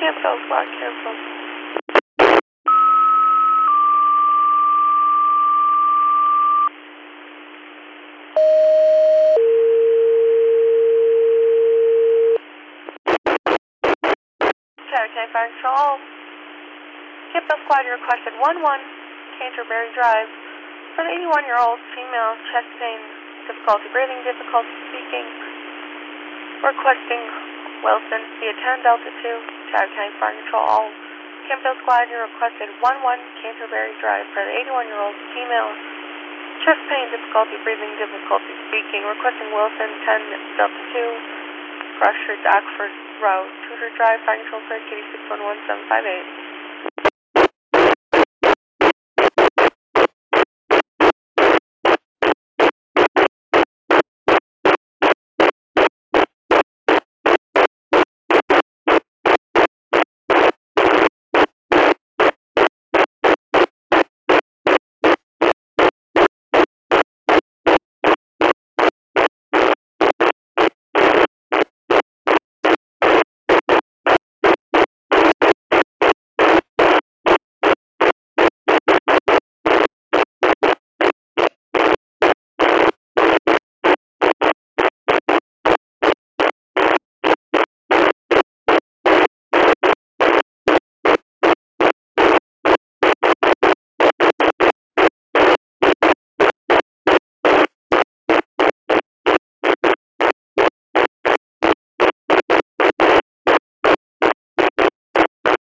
Cancel, squad, cancel. Tower Fire Control. Cancel squad, you requested 11 Canterbury Drive for the 81-year-old female, chest pain, difficulty breathing, difficulty speaking. Requesting Wilson via 10 Delta 2, Tower County Fire Control all. Campbell Squad, you requested 11 Canterbury Drive for the 81-year-old female, chest pain, difficulty breathing, difficulty speaking. Requesting Wilson 10 Delta 2, Cross Street, Oxford Road, Tudor Drive, Fire Control, Kitty 611758.